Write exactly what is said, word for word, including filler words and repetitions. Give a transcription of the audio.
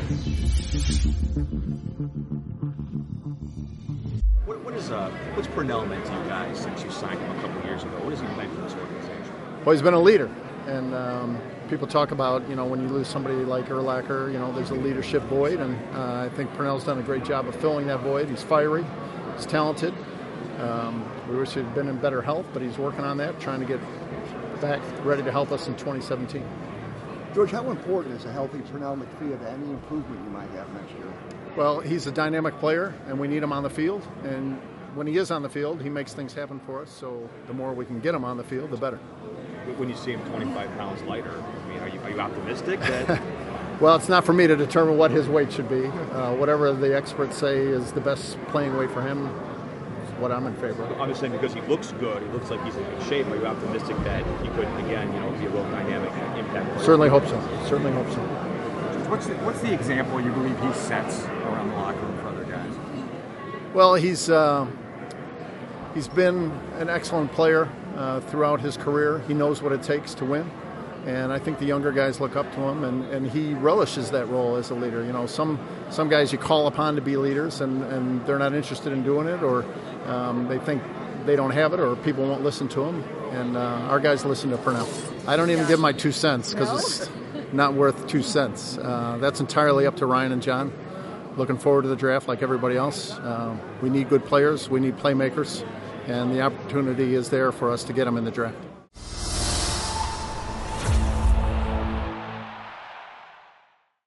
What, what is uh, what's Purnell meant to you guys since you signed him a couple of years ago? What has he meant for this organization? Well, he's been a leader, and um, people talk about, you know, when you lose somebody like Urlacher, you know, there's a leadership void, and uh, I think Purnell's done a great job of filling that void. He's fiery, he's talented. Um, we wish he'd been in better health, but he's working on that, trying to get back ready to help us in twenty seventeen. George, how important is a healthy Purnell McPhee to any improvement you might have next year? Well, he's a dynamic player, and we need him on the field. And when he is on the field, he makes things happen for us. So the more we can get him on the field, the better. When you see him twenty-five pounds lighter, I mean, are you, are you optimistic that? Well, it's not for me to determine what his weight should be. Uh, whatever the experts say is the best playing weight for him is what I'm in favor of. I'm just saying because he looks good, he looks like he's in good shape. Are you optimistic that he could, again, you know, be a real dynamic impact player? Certainly hope so. Certainly hope so. What's the, what's the example you believe he sets around the locker room for other guys? Well, he's uh, he's been an excellent player uh, throughout his career. He knows what it takes to win, and I think the younger guys look up to him, and, and he relishes that role as a leader. You know, some some guys you call upon to be leaders, and, and they're not interested in doing it, or um, they think they don't have it, or people won't listen to them. And uh, our guys listen to Purnell. I don't even give my two cents because it's not worth two cents. Uh, that's entirely up to Ryan and John. Looking forward to the draft like everybody else. Uh, we need good players. We need playmakers. And the opportunity is there for us to get them in the draft.